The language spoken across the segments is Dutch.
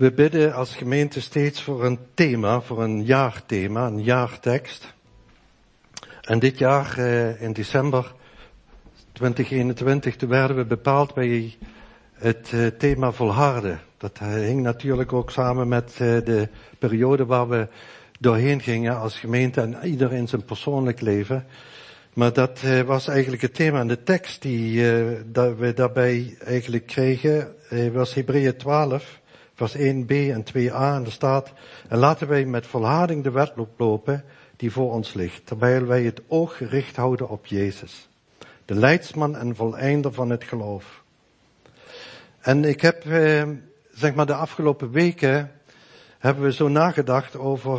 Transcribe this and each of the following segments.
We bidden als gemeente steeds voor een thema, voor een jaarthema, een jaartekst. En dit jaar, in december 2021, toen werden we bepaald bij het thema volharden. Dat hing natuurlijk ook samen met de periode waar we doorheen gingen als gemeente en ieder in zijn persoonlijk leven. Maar dat was eigenlijk het thema. En de tekst die dat we daarbij eigenlijk kregen was Hebreeën 12, vers 1b en 2a. En er staat: en laten wij met volharding de wedloop lopen die voor ons ligt, terwijl wij het oog gericht houden op Jezus, de leidsman en voleinder van het geloof. En ik heb, zeg maar de afgelopen weken, hebben we zo nagedacht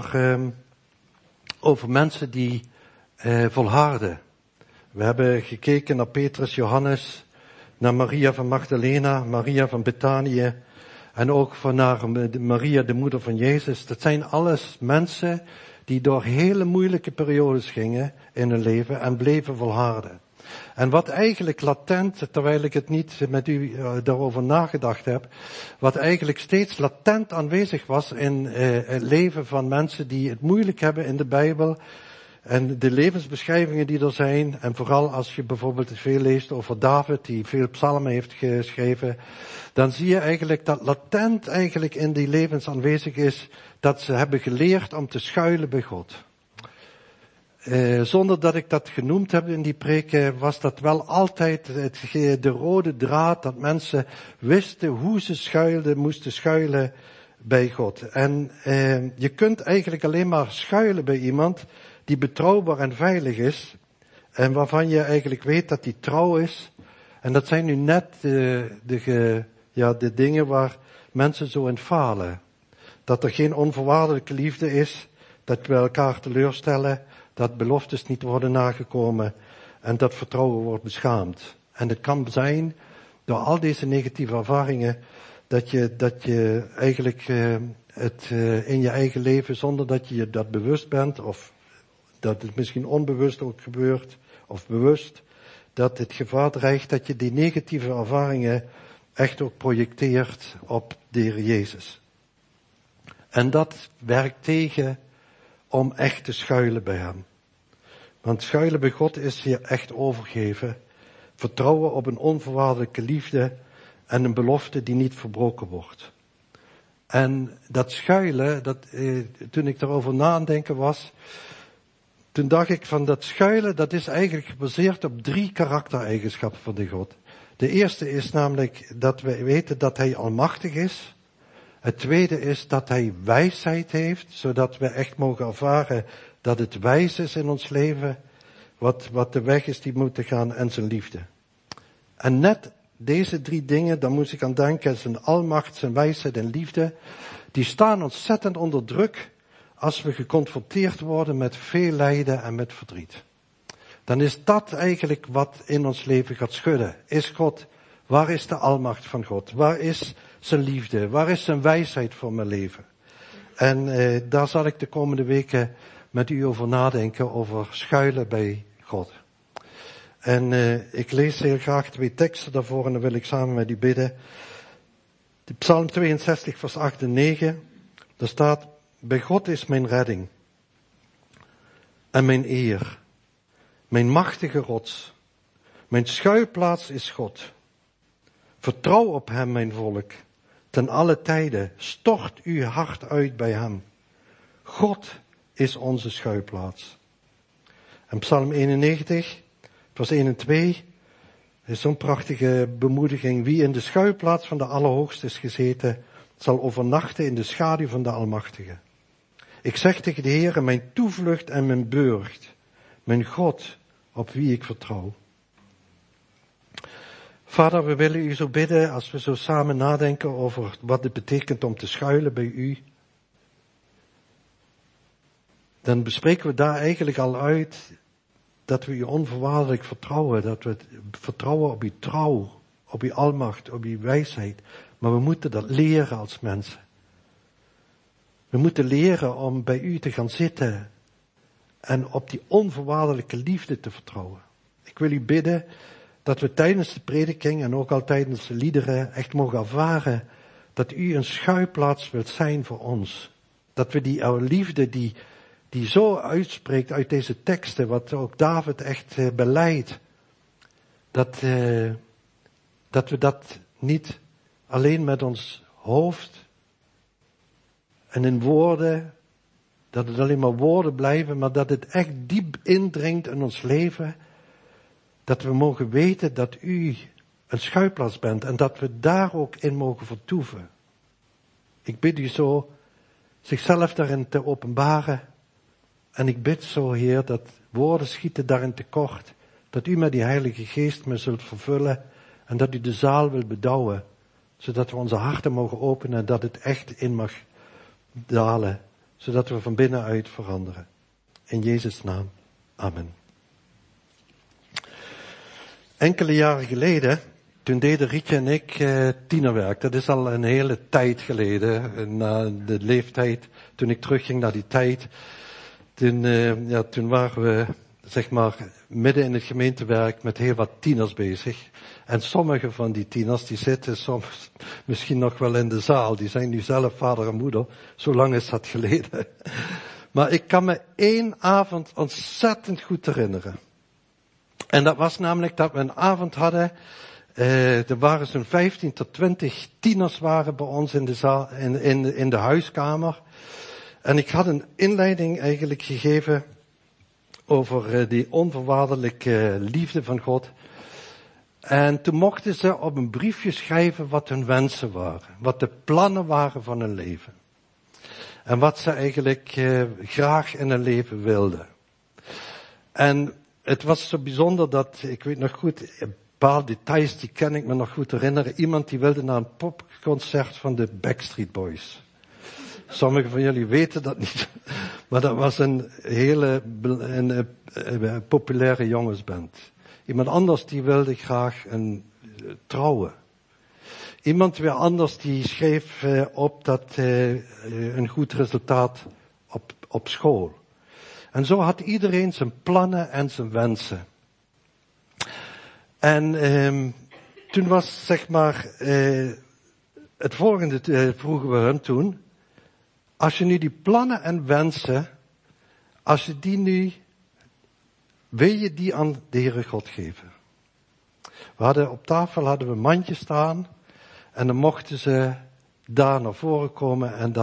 over mensen die volharden. We hebben gekeken naar Petrus, Johannes, naar Maria van Magdalena, Maria van Betanië en ook naar Maria, de moeder van Jezus. Dat zijn alles mensen die door hele moeilijke periodes gingen in hun leven en bleven volharden. En wat eigenlijk latent, terwijl ik het niet met u daarover nagedacht heb, wat eigenlijk steeds latent aanwezig was in het leven van mensen die het moeilijk hebben in de Bijbel en de levensbeschrijvingen die er zijn, en vooral als je bijvoorbeeld veel leest over David, die veel psalmen heeft geschreven, dan zie je eigenlijk dat latent eigenlijk in die levens aanwezig is dat ze hebben geleerd om te schuilen bij God. Zonder dat ik dat genoemd heb in die preken, was dat wel altijd de rode draad, dat mensen wisten hoe ze moesten schuilen bij God. En je kunt eigenlijk alleen maar schuilen bij iemand die betrouwbaar en veilig is, en waarvan je eigenlijk weet dat die trouw is. En dat zijn nu net de dingen waar mensen zo in falen. Dat er geen onvoorwaardelijke liefde is, dat we elkaar teleurstellen, dat beloftes niet worden nagekomen en dat vertrouwen wordt beschaamd. En het kan zijn, door al deze negatieve ervaringen, dat je eigenlijk het in je eigen leven, zonder dat je dat bewust bent, of dat het misschien onbewust ook gebeurt, of bewust, dat het gevaar dreigt dat je die negatieve ervaringen echt ook projecteert op de Heer Jezus. En dat werkt tegen om echt te schuilen bij hem. Want schuilen bij God is je echt overgeven, vertrouwen op een onvoorwaardelijke liefde en een belofte die niet verbroken wordt. En dat schuilen, toen ik daarover nadenken was, toen dacht ik van dat schuilen, dat is eigenlijk gebaseerd op 3 karaktereigenschappen van de God. De eerste is namelijk dat we weten dat hij almachtig is. Het tweede is dat hij wijsheid heeft, zodat we echt mogen ervaren dat het wijs is in ons leven, wat de weg is die we moeten gaan, en zijn liefde. En net deze 3 dingen, daar moest ik aan denken, zijn almacht, zijn wijsheid en liefde, die staan ontzettend onder druk als we geconfronteerd worden met veel lijden en met verdriet. Dan is dat eigenlijk wat in ons leven gaat schudden. Is God, waar is de almacht van God? Waar is zijn liefde? Waar is zijn wijsheid voor mijn leven? En daar zal ik de komende weken met u over nadenken, over schuilen bij God. En ik lees heel graag 2 teksten daarvoor en dan wil ik samen met u bidden. De Psalm 62 vers 8 en 9. Daar staat: bij God is mijn redding en mijn eer, mijn machtige rots. Mijn schuilplaats is God. Vertrouw op hem, mijn volk. Ten alle tijden stort uw hart uit bij hem. God is onze schuilplaats. En Psalm 91, vers 1 en 2, is zo'n prachtige bemoediging. Wie in de schuilplaats van de Allerhoogste is gezeten, zal overnachten in de schaduw van de Almachtige. Ik zeg tegen de Heere, mijn toevlucht en mijn burcht, mijn God, op wie ik vertrouw. Vader, we willen u zo bidden, als we zo samen nadenken over wat het betekent om te schuilen bij u. Dan bespreken we daar eigenlijk al uit dat we u onvoorwaardelijk vertrouwen. Dat we vertrouwen op uw trouw, op uw almacht, op uw wijsheid. Maar we moeten dat leren als mensen. We moeten leren om bij u te gaan zitten en op die onvoorwaardelijke liefde te vertrouwen. Ik wil u bidden dat we tijdens de prediking en ook al tijdens de liederen echt mogen ervaren dat u een schuilplaats wilt zijn voor ons. Dat we die liefde die zo uitspreekt uit deze teksten, wat ook David echt belijdt, dat we dat niet alleen met ons hoofd en in woorden, dat het alleen maar woorden blijven, maar dat het echt diep indringt in ons leven, dat we mogen weten dat u een schuilplaats bent en dat we daar ook in mogen vertoeven. Ik bid u zo zichzelf daarin te openbaren en ik bid zo, Heer, dat woorden schieten daarin tekort, dat u met die Heilige Geest me zult vervullen en dat u de zaal wilt bedouwen, zodat we onze harten mogen openen en dat het echt in mag dalen, zodat we van binnenuit veranderen. In Jezus' naam. Amen. Enkele jaren geleden, toen deden Rietje en ik tienerwerk. Dat is al een hele tijd geleden, na de leeftijd, toen ik terugging naar die tijd. Toen waren we, zeg maar, midden in het gemeentewerk met heel wat tieners bezig. En sommige van die tieners, die zitten soms misschien nog wel in de zaal. Die zijn nu zelf vader en moeder. Zo lang is dat geleden. Maar ik kan me één avond ontzettend goed herinneren. En dat was namelijk dat we een avond hadden. Er waren zo'n 15 tot 20 tieners waren bij ons in de zaal, in de huiskamer. En ik had een inleiding eigenlijk gegeven over die onvoorwaardelijke liefde van God. En toen mochten ze op een briefje schrijven wat hun wensen waren. Wat de plannen waren van hun leven. En wat ze eigenlijk graag in hun leven wilden. En het was zo bijzonder dat, ik weet nog goed, een paar details die kan ik me nog goed herinneren. Iemand die wilde naar een popconcert van de Backstreet Boys. Sommigen van jullie weten dat niet. Maar dat was een hele populaire jongensband. Iemand anders die wilde graag trouwen. Iemand weer anders die schreef op dat een goed resultaat op school. En zo had iedereen zijn plannen en zijn wensen. En toen was zeg maar het volgende vroegen we hem toen. Als je nu die plannen en wensen, als je die nu, wil je die aan de Heere God geven? Op tafel hadden we een mandje staan en dan mochten ze daar naar voren komen en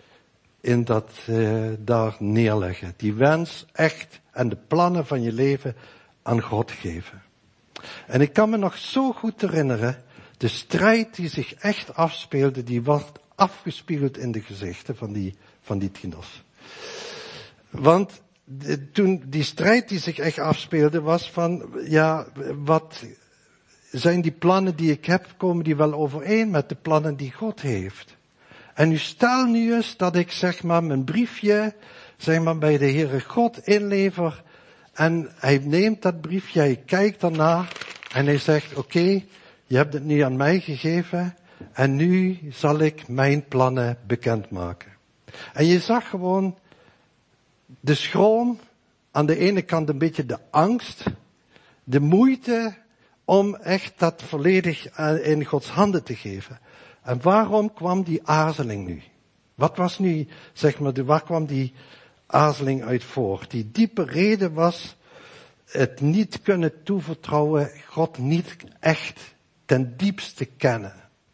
daar neerleggen. Die wens echt en de plannen van je leven aan God geven. En ik kan me nog zo goed herinneren, de strijd die zich echt afspeelde, die wordt afgespiegeld in de gezichten van die tieners. Want toen die strijd die zich echt afspeelde was van, ja, wat zijn die plannen die ik heb, komen die wel overeen met de plannen die God heeft? En nu stel nu eens dat ik zeg maar mijn briefje, zeg maar bij de Heere God inlever en hij neemt dat briefje, hij kijkt daarna en hij zegt, oké, je hebt het nu aan mij gegeven en nu zal ik mijn plannen bekendmaken. En je zag gewoon de schroom, aan de ene kant een beetje de angst, de moeite om echt dat volledig in Gods handen te geven. En waarom kwam die aarzeling nu? Wat was nu, zeg maar, waar kwam die aarzeling uit voort? Die diepe reden was het niet kunnen toevertrouwen, God niet echt ten diepste kennen.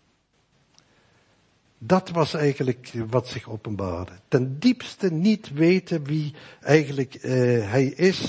Dat was eigenlijk wat zich openbaarde. Ten diepste niet weten wie eigenlijk hij is.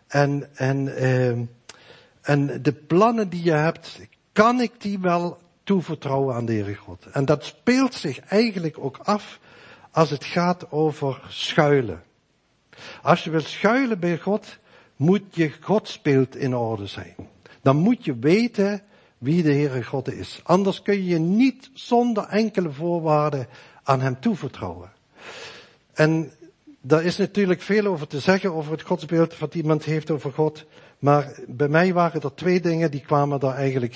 En de plannen die je hebt, kan ik die wel toevertrouwen aan de Heere God? En dat speelt zich eigenlijk ook af als het gaat over schuilen. Als je wilt schuilen bij God, moet je Godsbeeld in orde zijn. Dan moet je weten wie de Heere God is. Anders kun je je niet zonder enkele voorwaarden aan hem toevertrouwen. En daar is natuurlijk veel over te zeggen, over het godsbeeld wat iemand heeft over God. Maar bij mij waren er twee dingen, die kwamen daar eigenlijk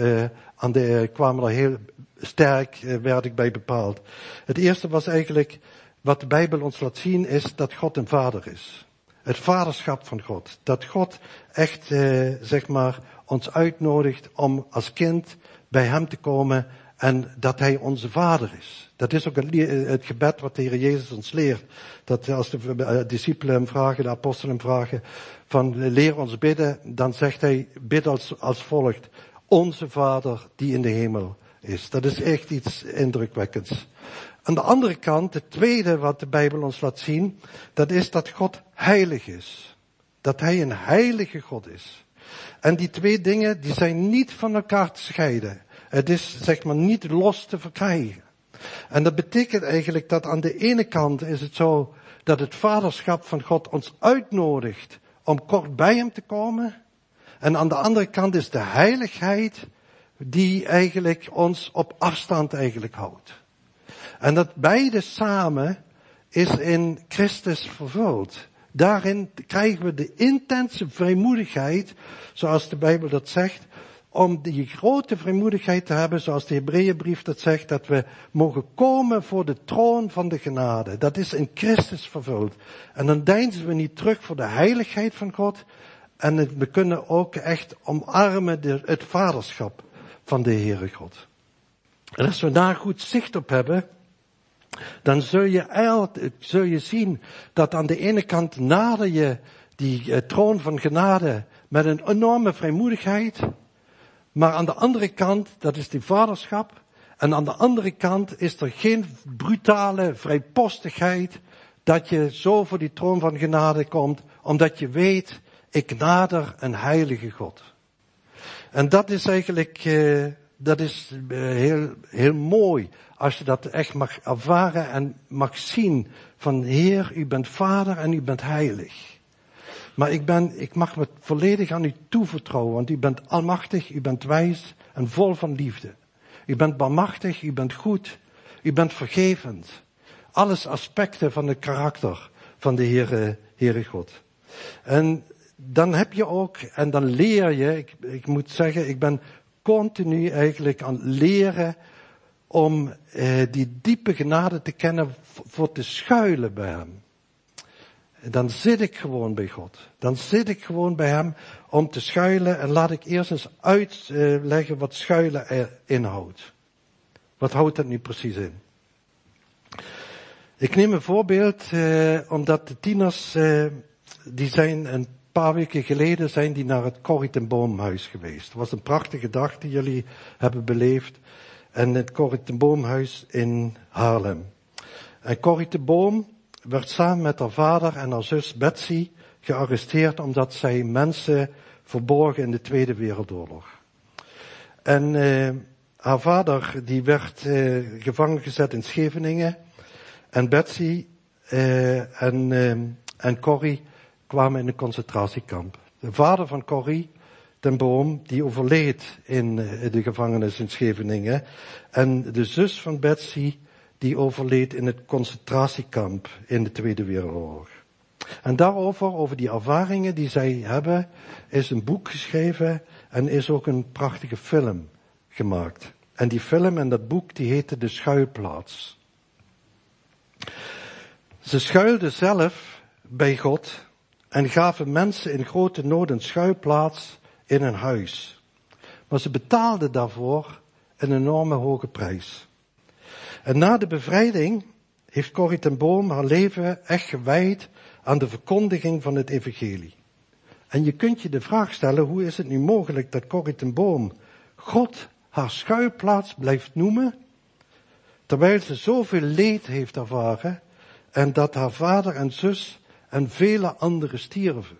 heel sterk, werd ik bij bepaald. Het eerste was eigenlijk, wat de Bijbel ons laat zien, is dat God een vader is. Het vaderschap van God. Dat God echt, zeg maar, ons uitnodigt om als kind bij hem te komen En dat hij onze Vader is. Dat is ook het gebed wat de Heer Jezus ons leert. Dat als de discipelen hem vragen, de apostelen hem vragen, van leer ons bidden, dan zegt hij, bid als volgt. Onze Vader die in de hemel is. Dat is echt iets indrukwekkends. Aan de andere kant, het tweede wat de Bijbel ons laat zien, dat is dat God heilig is. Dat hij een heilige God is. En die twee dingen, die zijn niet van elkaar te scheiden. Het is, zeg maar, niet los te verkrijgen. En dat betekent eigenlijk dat aan de ene kant is het zo dat het vaderschap van God ons uitnodigt om kort bij hem te komen. En aan de andere kant is de heiligheid die eigenlijk ons op afstand eigenlijk houdt. En dat beide samen is in Christus vervuld. Daarin krijgen we de intense vrijmoedigheid, zoals de Bijbel dat zegt, om die grote vrijmoedigheid te hebben, zoals de Hebreeënbrief dat zegt, dat we mogen komen voor de troon van de genade. Dat is in Christus vervuld. En dan deinzen we niet terug voor de heiligheid van God. En we kunnen ook echt omarmen het vaderschap van de Heere God. En als we daar goed zicht op hebben, dan zul je zien dat aan de ene kant nader je die troon van genade met een enorme vrijmoedigheid. Maar aan de andere kant, dat is die vaderschap. En aan de andere kant is er geen brutale vrijpostigheid dat je zo voor die troon van genade komt, omdat je weet, ik nader een heilige God. En dat is eigenlijk, heel mooi, als je dat echt mag ervaren en mag zien van Heer, u bent Vader en u bent heilig. Maar ik mag me volledig aan u toevertrouwen, want u bent almachtig, u bent wijs en vol van liefde. U bent barmhartig, u bent goed, u bent vergevend. Alles aspecten van het karakter van de Heere God. En dan heb je ook, en dan leer je, ik moet zeggen, ik ben continu eigenlijk aan het leren om die diepe genade te kennen voor te schuilen bij hem. Dan zit ik gewoon bij God. Dan zit ik gewoon bij hem om te schuilen. En laat ik eerst eens uitleggen wat schuilen inhoudt. Wat houdt dat nu precies in? Ik neem een voorbeeld, omdat de tieners, die zijn een paar weken geleden zijn die naar het Corrie ten Boomhuis geweest. Het was een prachtige dag die jullie hebben beleefd. En het Corrie ten Boomhuis in Haarlem. En Corrie ten Boom werd samen met haar vader en haar zus Betsy gearresteerd omdat zij mensen verborgen in de Tweede Wereldoorlog. En haar vader die werd gevangen gezet in Scheveningen en Betsy en Corrie kwamen in een concentratiekamp. De vader van Corrie ten Boom die overleed in de gevangenis in Scheveningen en de zus van Betsy die overleed in het concentratiekamp in de Tweede Wereldoorlog. En daarover, over die ervaringen die zij hebben, is een boek geschreven en is ook een prachtige film gemaakt. En die film en dat boek, die heette De Schuilplaats. Ze schuilden zelf bij God en gaven mensen in grote nood een schuilplaats in een huis. Maar ze betaalden daarvoor een enorme hoge prijs. En na de bevrijding heeft Corrie ten Boom haar leven echt gewijd aan de verkondiging van het evangelie. En je kunt je de vraag stellen, hoe is het nu mogelijk dat Corrie ten Boom God haar schuilplaats blijft noemen, terwijl ze zoveel leed heeft ervaren en dat haar vader en zus en vele anderen stierven.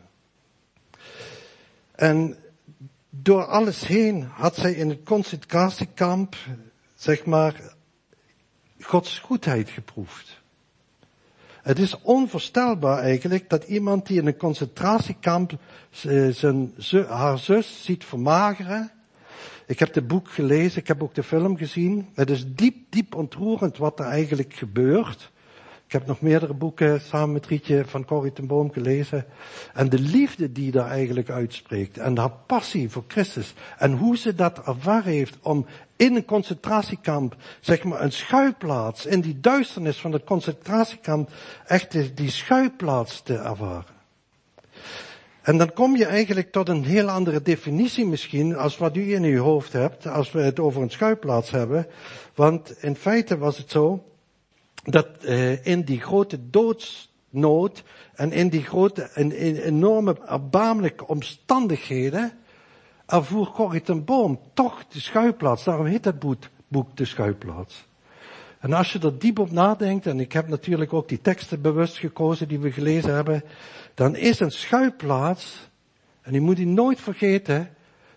En door alles heen had zij in het concentratiekamp, zeg maar, Gods goedheid geproefd. Het is onvoorstelbaar eigenlijk dat iemand die in een concentratiekamp haar zus ziet vermageren. Ik heb het boek gelezen, ik heb ook de film gezien. Het is diep ontroerend wat er eigenlijk gebeurt. Ik heb nog meerdere boeken samen met Rietje van Corrie ten Boom gelezen. En de liefde die daar eigenlijk uitspreekt. En haar passie voor Christus. En hoe ze dat ervaren heeft om in een concentratiekamp, zeg maar een schuilplaats, in die duisternis van het concentratiekamp, echt die schuilplaats te ervaren. En dan kom je eigenlijk tot een heel andere definitie misschien als wat u in uw hoofd hebt, als we het over een schuilplaats hebben. Want in feite was het zo, dat in die grote doodsnood en in die grote en enorme erbarmelijke omstandigheden ervoer Corrie ten Boom toch de schuilplaats. Daarom heet dat boek De Schuilplaats. En als je er diep op nadenkt, en ik heb natuurlijk ook die teksten bewust gekozen die we gelezen hebben, dan is een schuilplaats, en u moet die nooit vergeten,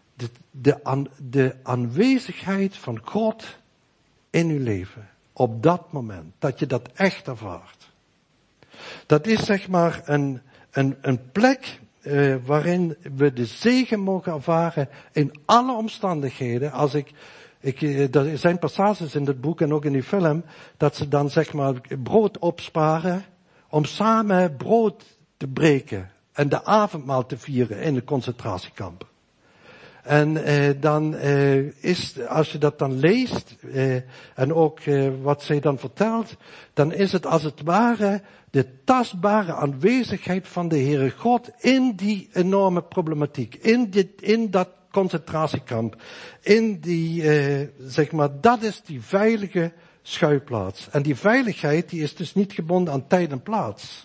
de aanwezigheid van God in uw leven. Op dat moment, dat je dat echt ervaart. Dat is zeg maar een plek waarin we de zegen mogen ervaren in alle omstandigheden. Als er zijn passages in het boek en ook in die film, dat ze dan zeg maar brood opsparen om samen brood te breken en de avondmaal te vieren in de concentratiekamp. En dan is, als je dat dan leest, en ook wat zij dan vertelt, dan is het als het ware de tastbare aanwezigheid van de Heere God in die enorme problematiek, in dat concentratiekamp, in die, zeg maar, dat is die veilige schuilplaats. En die veiligheid, die is dus niet gebonden aan tijd en plaats.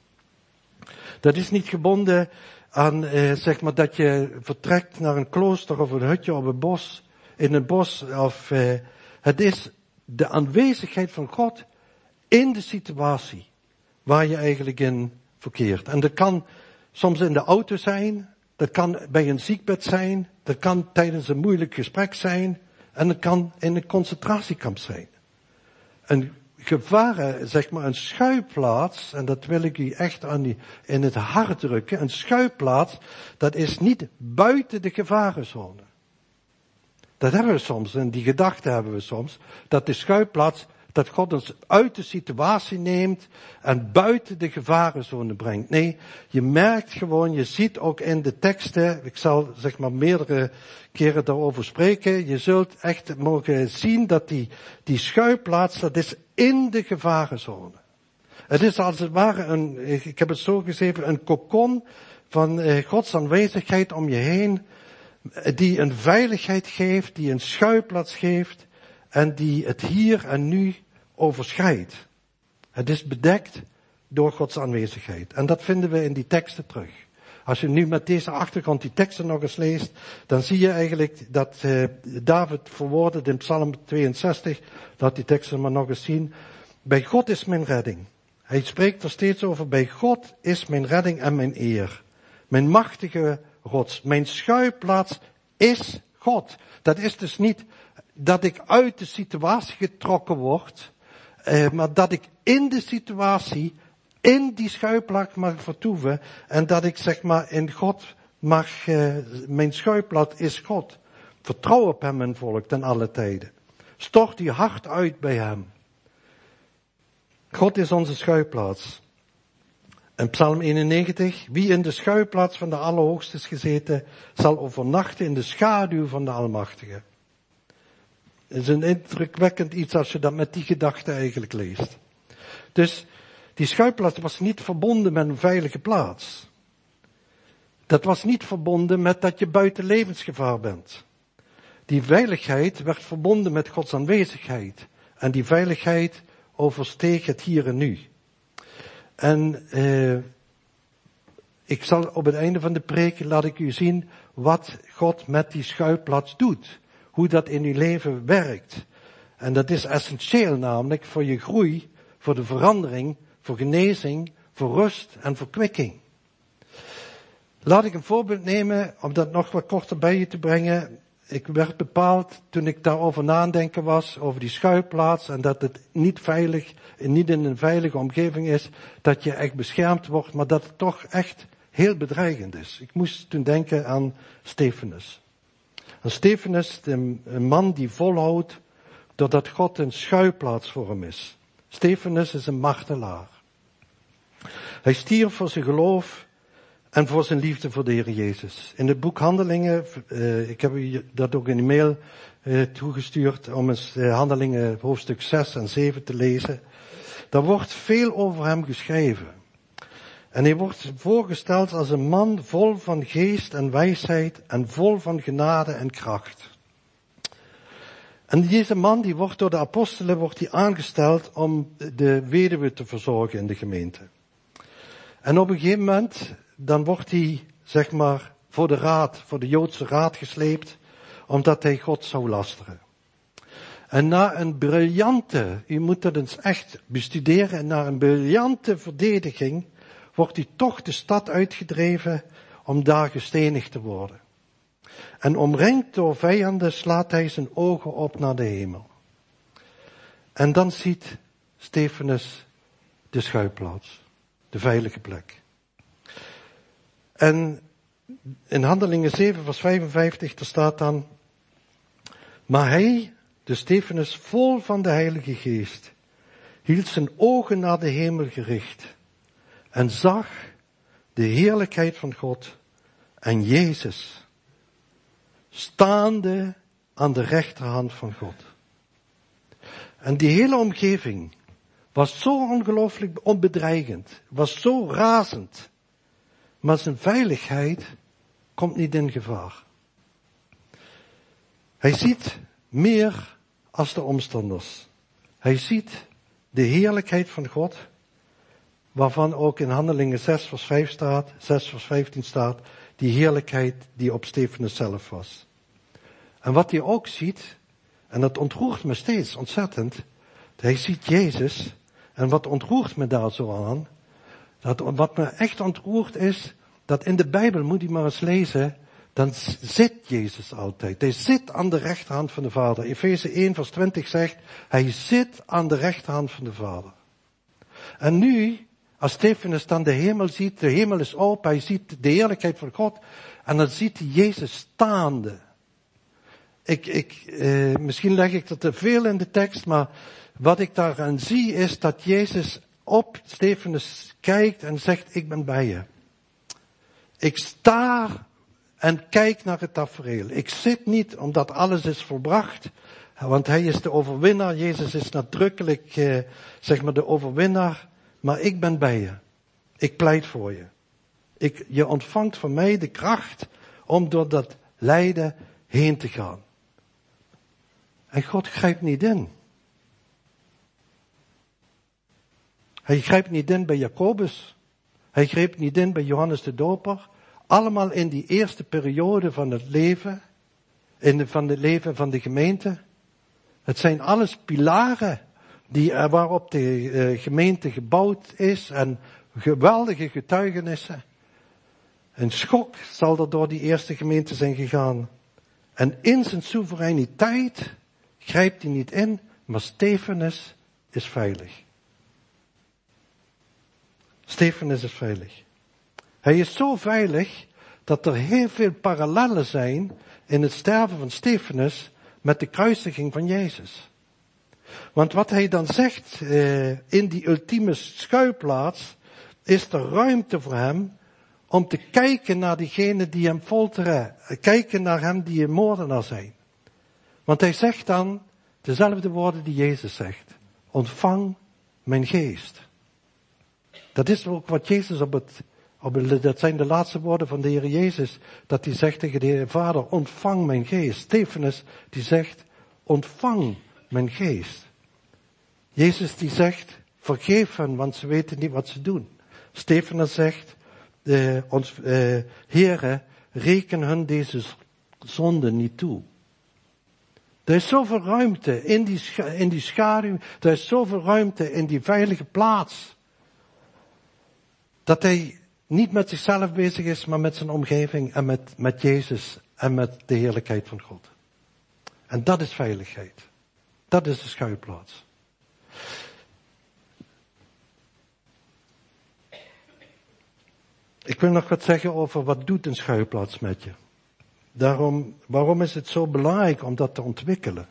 Dat is niet gebonden aan, zeg maar, dat je vertrekt naar een klooster of een hutje op een bos, in een bos, of, het is de aanwezigheid van God in de situatie waar je eigenlijk in verkeert. En dat kan soms in de auto zijn, dat kan bij een ziekbed zijn, dat kan tijdens een moeilijk gesprek zijn, en dat kan in een concentratiekamp zijn. Een gevaren, zeg maar, een schuilplaats, en dat wil ik u echt in het hart drukken, een schuilplaats, dat is niet buiten de gevarenzone. Dat hebben we soms, en die gedachte hebben we soms, dat de schuilplaats, dat God ons uit de situatie neemt en buiten de gevarenzone brengt. Nee, je merkt gewoon, je ziet ook in de teksten, ik zal zeg maar meerdere keren daarover spreken, je zult echt mogen zien dat die schuilplaats, dat is in de gevarenzone. Het is als het ware ik heb het zo geschreven, een kokon van Gods aanwezigheid om je heen, die een veiligheid geeft, die een schuilplaats geeft en die het hier en nu overschrijdt. Het is bedekt door Gods aanwezigheid. En dat vinden we in die teksten terug. Als je nu met deze achtergrond die teksten nog eens leest, dan zie je eigenlijk dat David verwoordt in Psalm 62, laat die teksten maar nog eens zien. Bij God is mijn redding. Hij spreekt er steeds over, bij God is mijn redding en mijn eer. Mijn machtige rots, mijn schuilplaats is God. Dat is dus niet dat ik uit de situatie getrokken word, maar dat ik in de situatie, in die schuilplaats mag vertoeven en dat ik zeg maar in God mag, mijn schuilplaats is God. Vertrouw op hem mijn volk ten alle tijden. Stort uw hart uit bij hem. God is onze schuilplaats. En Psalm 91, wie in de schuilplaats van de Allerhoogste is gezeten, zal overnachten in de schaduw van de Almachtige. Het is een indrukwekkend iets als je dat met die gedachte eigenlijk leest. Dus die schuilplaats was niet verbonden met een veilige plaats. Dat was niet verbonden met dat je buiten levensgevaar bent. Die veiligheid werd verbonden met Gods aanwezigheid. En die veiligheid oversteeg het hier en nu. En ik zal op het einde van de preek laat ik u zien wat God met die schuilplaats doet. Hoe dat in uw leven werkt. En dat is essentieel namelijk voor je groei, voor de verandering, voor genezing, voor rust en verkwikking. Laat ik een voorbeeld nemen om dat nog wat korter bij je te brengen. Ik werd bepaald toen ik daarover nadenken was, over die schuilplaats en dat het niet veilig, niet in een veilige omgeving is, dat je echt beschermd wordt, maar dat het toch echt heel bedreigend is. Ik moest toen denken aan Stefanus. En Stefanus, een man die volhoudt doordat God een schuilplaats voor hem is. Stefanus is een martelaar. Hij stierf voor zijn geloof en voor zijn liefde voor de Heer Jezus. In het boek Handelingen, ik heb u dat ook in de mail toegestuurd om eens Handelingen hoofdstuk 6 en 7 te lezen. Daar wordt veel over hem geschreven. En hij wordt voorgesteld als een man vol van geest en wijsheid en vol van genade en kracht. En deze man die wordt door de apostelen aangesteld om de weduwe te verzorgen in de gemeente. En op een gegeven moment, dan wordt hij, zeg maar, voor de Joodse raad gesleept, omdat hij God zou lasteren. En na een briljante, u moet dat eens echt bestuderen, en na een briljante verdediging, wordt hij toch de stad uitgedreven om daar gestenigd te worden. En omringd door vijanden slaat hij zijn ogen op naar de hemel. En dan ziet Stefanus de schuilplaats, de veilige plek. En in Handelingen 7 vers 55, er staat dan, maar hij, de Stefanus, vol van de Heilige Geest, hield zijn ogen naar de hemel gericht en zag de heerlijkheid van God en Jezus staande aan de rechterhand van God. En die hele omgeving was zo ongelooflijk onbedreigend, was zo razend, maar zijn veiligheid komt niet in gevaar. Hij ziet meer als de omstanders. Hij ziet de heerlijkheid van God, waarvan ook in Handelingen 6 vers 15 staat, die heerlijkheid die op Stefanus zelf was. En wat hij ook ziet, en dat ontroert me steeds ontzettend, hij ziet Jezus, en wat ontroert me daar zo aan, wat me echt ontroert is, dat in de Bijbel, moet je maar eens lezen, dan zit Jezus altijd. Hij zit aan de rechterhand van de Vader. Efeze 1 vers 20 zegt, hij zit aan de rechterhand van de Vader. En nu, als Stefanus dan de hemel ziet, de hemel is open, hij ziet de heerlijkheid van God, en dan ziet hij Jezus staande. Misschien leg ik er te veel in de tekst, maar wat ik daaraan zie is dat Jezus op Stefanus kijkt en zegt, ik ben bij je. Ik sta en kijk naar het tafereel. Ik zit niet omdat alles is volbracht, want hij is de overwinnaar. Jezus is nadrukkelijk, zeg maar, de overwinnaar. Maar ik ben bij je. Ik pleit voor je. Je ontvangt van mij de kracht om door dat lijden heen te gaan. En God grijpt niet in. Hij grijpt niet in bij Jacobus. Hij greep niet in bij Johannes de Doper. Allemaal in die eerste periode van het leven, van het leven van de gemeente. Het zijn alles pilaren waarop de gemeente gebouwd is en geweldige getuigenissen. Een schok zal er door die eerste gemeente zijn gegaan. En in zijn soevereiniteit grijpt hij niet in, maar Stefanus is veilig. Stefanus is veilig. Hij is zo veilig dat er heel veel parallellen zijn in het sterven van Stefanus met de kruisiging van Jezus. Want wat hij dan zegt in die ultieme schuilplaats, is er ruimte voor hem om te kijken naar diegenen die hem folteren, kijken naar hem die een moordenaar zijn. Want hij zegt dan dezelfde woorden die Jezus zegt. Ontvang mijn geest. Dat is ook wat Jezus dat zijn de laatste woorden van de Heer Jezus, dat hij zegt tegen de Heer Vader, ontvang mijn geest. Stefanus die zegt, ontvang mijn geest. Jezus die zegt, vergeef hen, want ze weten niet wat ze doen. Stefanus zegt, Heere, reken hun deze zonde niet toe. Er is zoveel ruimte in die schaduw, er is zoveel ruimte in die veilige plaats, dat hij niet met zichzelf bezig is, maar met zijn omgeving en met Jezus en met de heerlijkheid van God. En dat is veiligheid. Dat is de schuilplaats. Ik wil nog wat zeggen over wat doet een schuilplaats met je. Waarom is het zo belangrijk om dat te ontwikkelen?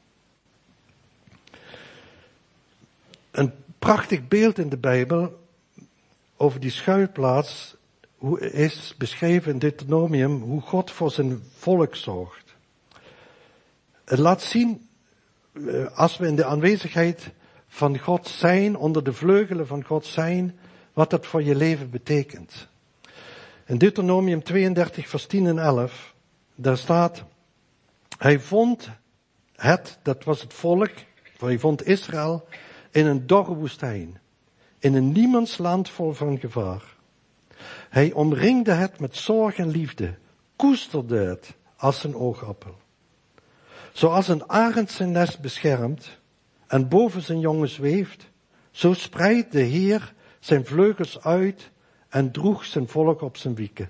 Een prachtig beeld in de Bijbel over die schuilplaats is beschreven in Deuteronomium hoe God voor zijn volk zorgt. Het laat zien, als we in de aanwezigheid van God zijn, onder de vleugelen van God zijn, wat dat voor je leven betekent. In Deuteronomium 32 vers 10 en 11, daar staat, hij vond dat was het volk, hij vond Israël in een dorre woestijn, in een niemandsland vol van gevaar. Hij omringde het met zorg en liefde, koesterde het als zijn oogappel. Zoals een arend zijn nest beschermt en boven zijn jongen zweeft, zo spreidt de Heer zijn vleugels uit en droeg zijn volk op zijn wieken.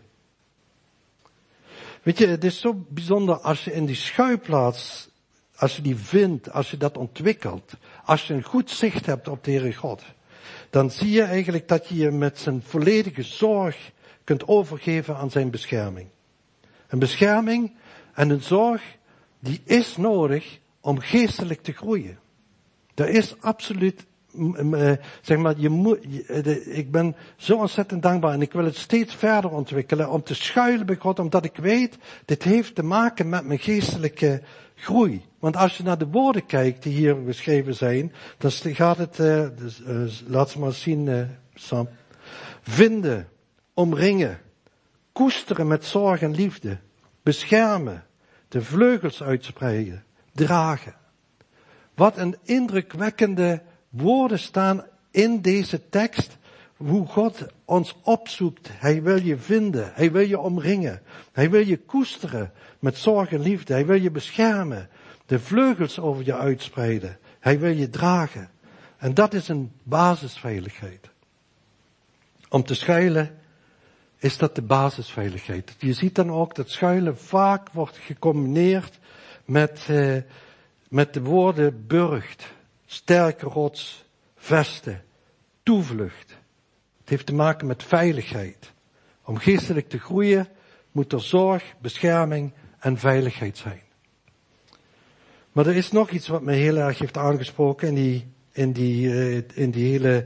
Weet je, het is zo bijzonder als je in die schuilplaats, als je die vindt, als je dat ontwikkelt, als je een goed zicht hebt op de Heere God, dan zie je eigenlijk dat je je met zijn volledige zorg kunt overgeven aan zijn bescherming. Een bescherming en een zorg die is nodig om geestelijk te groeien. Er is absoluut, zeg maar, ik ben zo ontzettend dankbaar en ik wil het steeds verder ontwikkelen om te schuilen bij God, omdat ik weet, dit heeft te maken met mijn geestelijke groei. Want als je naar de woorden kijkt die hier beschreven zijn, dan gaat het, laat ze maar zien, Sam. Vinden, omringen, koesteren met zorg en liefde, beschermen, de vleugels uitspreiden, dragen. Wat een indrukwekkende woorden staan in deze tekst, hoe God ons opzoekt. Hij wil je vinden, hij wil je omringen, hij wil je koesteren met zorg en liefde, hij wil je beschermen, de vleugels over je uitspreiden, hij wil je dragen. En dat is een basisveiligheid. Om te schuilen is dat de basisveiligheid. Je ziet dan ook dat schuilen vaak wordt gecombineerd met de woorden burcht, sterke rots, vesten, toevlucht. Het heeft te maken met veiligheid. Om geestelijk te groeien moet er zorg, bescherming en veiligheid zijn. Maar er is nog iets wat me heel erg heeft aangesproken in die hele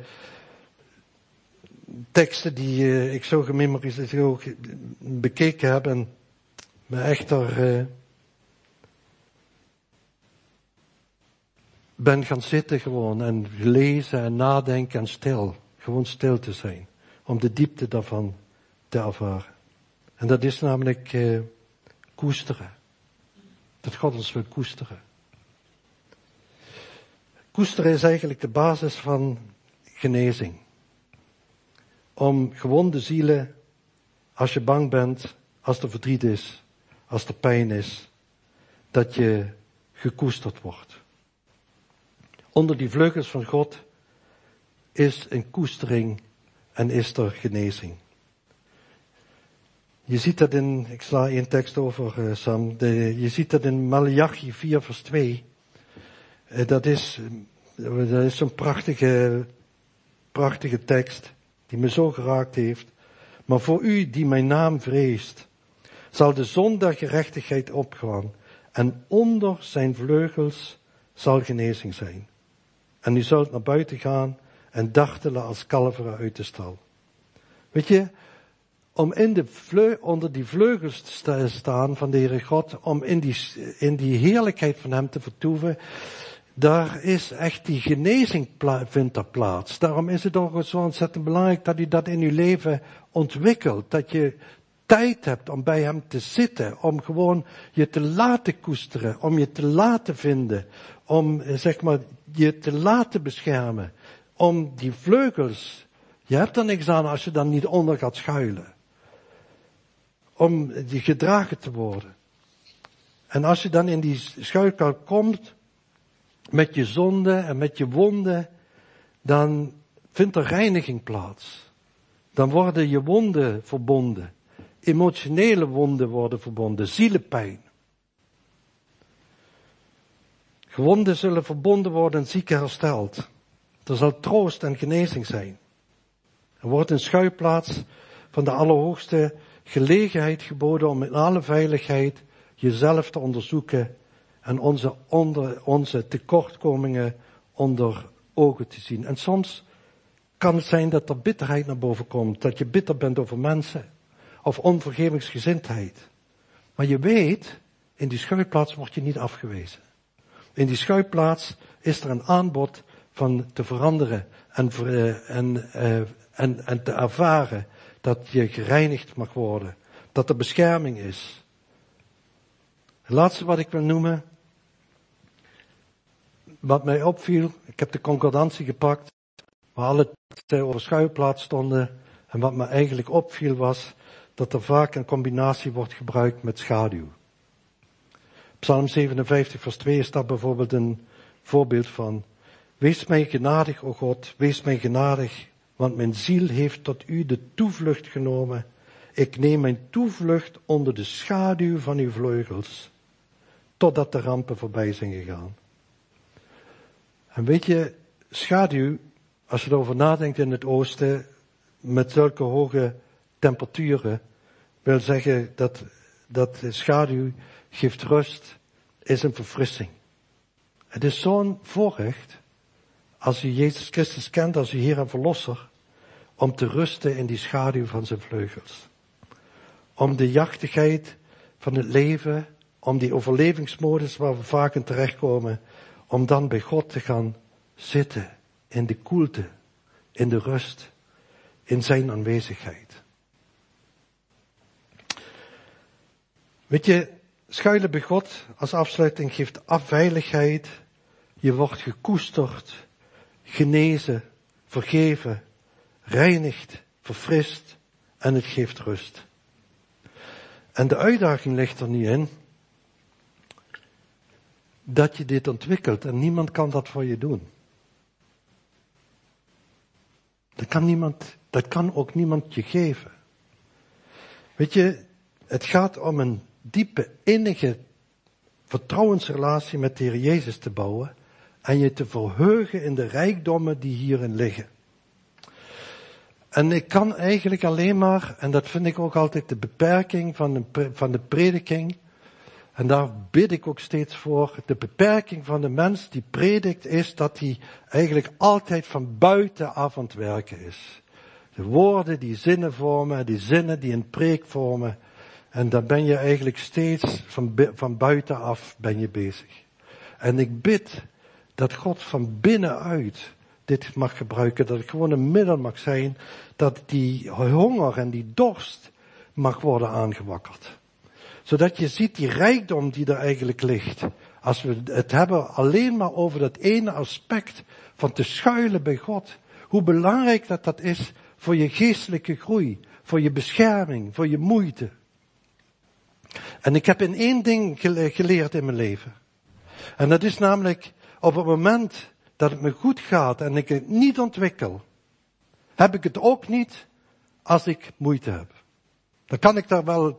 teksten die ik zo gememoriseerd, zo bekeken heb en me echt er ben gaan zitten gewoon en lezen en nadenken en stil. Gewoon stil te zijn. Om de diepte daarvan te ervaren. En dat is namelijk koesteren. Dat God ons wil koesteren. Koesteren is eigenlijk de basis van genezing. Om gewonde zielen, als je bang bent, als er verdriet is, als er pijn is, dat je gekoesterd wordt. Onder die vleugels van God is een koestering en is er genezing. Je ziet dat ik sla één tekst over, Sam. Je ziet dat in Maleachi 4 vers 2. Dat is zo'n prachtige tekst die me zo geraakt heeft. Maar voor u die mijn naam vreest, zal de zon der gerechtigheid opgaan en onder zijn vleugels zal genezing zijn. En u zult naar buiten gaan en dartelen als kalveren uit de stal. Weet je, om onder die vleugels te staan van de Heere God, om in die heerlijkheid van hem te vertoeven, daar is echt die genezing vindt er plaats. Daarom is het ook zo ontzettend belangrijk dat u dat in uw leven ontwikkelt. Dat je tijd hebt om bij hem te zitten, om gewoon je te laten koesteren, om je te laten vinden, om zeg maar je te laten beschermen, om die vleugels. Je hebt er niks aan als je dan niet onder gaat schuilen. Om die gedragen te worden. En als je dan in die schuilkuil komt, met je zonde en met je wonden, dan vindt er reiniging plaats. Dan worden je wonden verbonden. Emotionele wonden worden verbonden. Zielepijn. Gewonden zullen verbonden worden en zieken hersteld. Er zal troost en genezing zijn. Er wordt een schuilplaats van de Allerhoogste gelegenheid geboden om in alle veiligheid jezelf te onderzoeken en onze tekortkomingen onder ogen te zien. En soms kan het zijn dat er bitterheid naar boven komt, dat je bitter bent over mensen, of onvergevingsgezindheid. Maar je weet, in die schuilplaats word je niet afgewezen. In die schuilplaats is er een aanbod van te veranderen En te ervaren dat je gereinigd mag worden. Dat er bescherming is. Het laatste wat ik wil noemen. Wat mij opviel. Ik heb de concordantie gepakt. Waar alle teksten over schuilplaats stonden. En wat me eigenlijk opviel was. Dat er vaak een combinatie wordt gebruikt met schaduw. Psalm 57 vers 2 is daar bijvoorbeeld een voorbeeld van. Wees mij genadig, o God, wees mij genadig, want mijn ziel heeft tot u de toevlucht genomen. Ik neem mijn toevlucht onder de schaduw van uw vleugels, totdat de rampen voorbij zijn gegaan. En weet je, schaduw, als je erover nadenkt in het oosten, met zulke hoge temperaturen, wil zeggen dat schaduw geeft rust, is een verfrissing. Het is zo'n voorrecht, als u Jezus Christus kent als uw Heer en Verlosser, om te rusten in die schaduw van zijn vleugels. Om de jachtigheid van het leven, om die overlevingsmodus waar we vaak in terechtkomen, om dan bij God te gaan zitten, in de koelte, in de rust, in zijn aanwezigheid. Weet je, schuilen bij God als afsluiting geeft veiligheid, je wordt gekoesterd, genezen, vergeven, reinigt, verfrist en het geeft rust. En de uitdaging ligt er niet in dat je dit ontwikkelt en niemand kan dat voor je doen. Dat kan ook niemand je geven. Weet je, het gaat om een diepe, innige vertrouwensrelatie met de Heer Jezus te bouwen en je te verheugen in de rijkdommen die hierin liggen. En ik kan eigenlijk alleen maar, en dat vind ik ook altijd de beperking van de prediking, en daar bid ik ook steeds voor, de beperking van de mens die predikt is dat hij eigenlijk altijd van buitenaf aan het werken is. De woorden die zinnen vormen, die zinnen die een preek vormen, en dan ben je eigenlijk steeds van buitenaf ben je bezig. En ik bid dat God van binnenuit dit mag gebruiken, dat het gewoon een middel mag zijn, dat die honger en die dorst mag worden aangewakkerd. Zodat je ziet die rijkdom die er eigenlijk ligt. Als we het hebben alleen maar over dat ene aspect van te schuilen bij God. Hoe belangrijk dat is voor je geestelijke groei, voor je bescherming, voor je moeite. En ik heb in één ding geleerd in mijn leven. En dat is namelijk op het moment dat het me goed gaat en ik het niet ontwikkel, heb ik het ook niet als ik moeite heb. Dan kan ik daar wel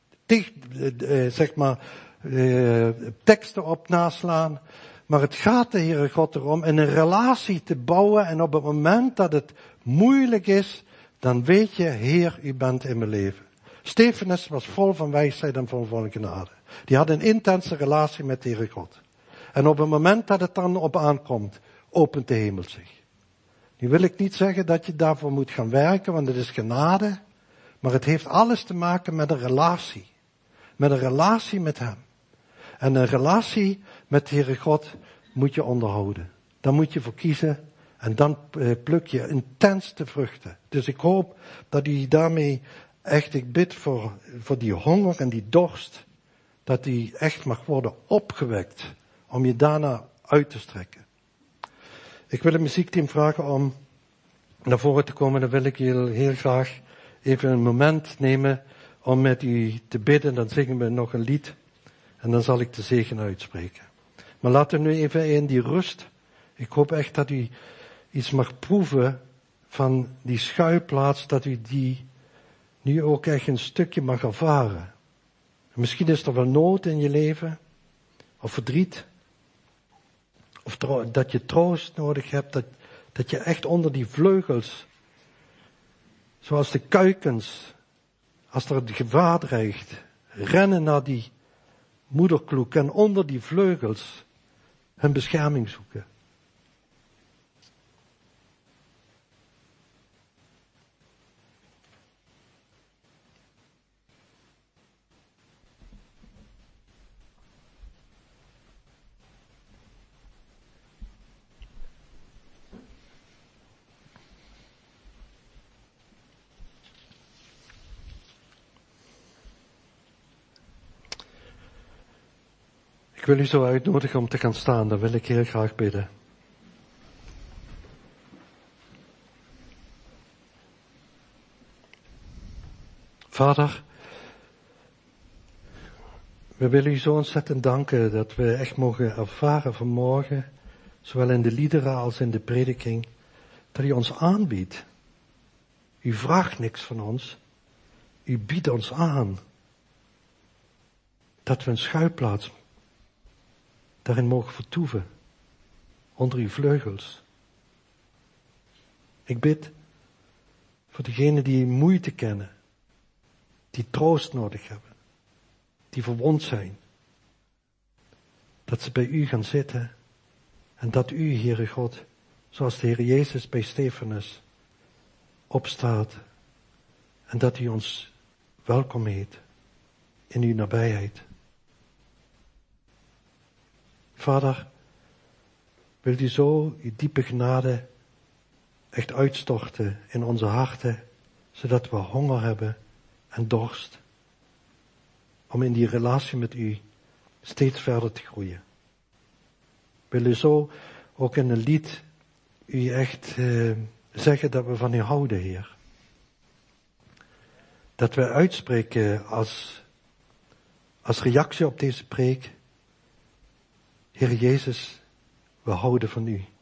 teksten op naslaan. Maar het gaat de Heere God erom in een relatie te bouwen. En op het moment dat het moeilijk is, dan weet je, Heer, u bent in mijn leven. Stefanus was vol van wijsheid en van genade. Die had een intense relatie met de Heere God. En op het moment dat het dan op aankomt, opent de hemel zich. Nu wil ik niet zeggen dat je daarvoor moet gaan werken, want het is genade. Maar het heeft alles te maken met een relatie. Met een relatie met hem. En een relatie met de Heere God moet je onderhouden. Daar moet je voor kiezen. En dan pluk je intens de vruchten. Dus ik hoop dat u daarmee echt, ik bid voor die honger en die dorst. Dat die echt mag worden opgewekt. Om je daarna uit te strekken. Ik wil het muziekteam vragen om naar voren te komen. Dan wil ik heel graag even een moment nemen om met u te bidden. Dan zingen we nog een lied. En dan zal ik de zegen uitspreken. Maar laten we nu even in die rust. Ik hoop echt dat u iets mag proeven van die schuilplaats. Dat u die nu ook echt een stukje mag ervaren. Misschien is er wel nood in je leven. Of verdriet. Of dat je troost nodig hebt. Dat je echt onder die vleugels. Zoals de kuikens. Als er het gevaar dreigt. Rennen naar die moederkloek. En onder die vleugels. Hun bescherming zoeken. Ik wil u zo uitnodigen om te gaan staan, dan wil ik heel graag bidden. Vader, we willen u zo ontzettend danken dat we echt mogen ervaren vanmorgen, zowel in de liederen als in de prediking, dat u ons aanbiedt. U vraagt niks van ons, u biedt ons aan. Dat we een schuilplaats daarin mogen vertoeven, onder uw vleugels. Ik bid voor degenen die moeite kennen, die troost nodig hebben, die verwond zijn, dat ze bij u gaan zitten en dat u, Heere God, zoals de Heer Jezus bij Stefanus, opstaat en dat u ons welkom heet in uw nabijheid. Vader, wilt u zo uw diepe genade echt uitstorten in onze harten, zodat we honger hebben en dorst om in die relatie met u steeds verder te groeien. Wil u zo ook in een lied u echt zeggen dat we van u houden, Heer. Dat we uitspreken als reactie op deze preek, Heer Jezus, we houden van u.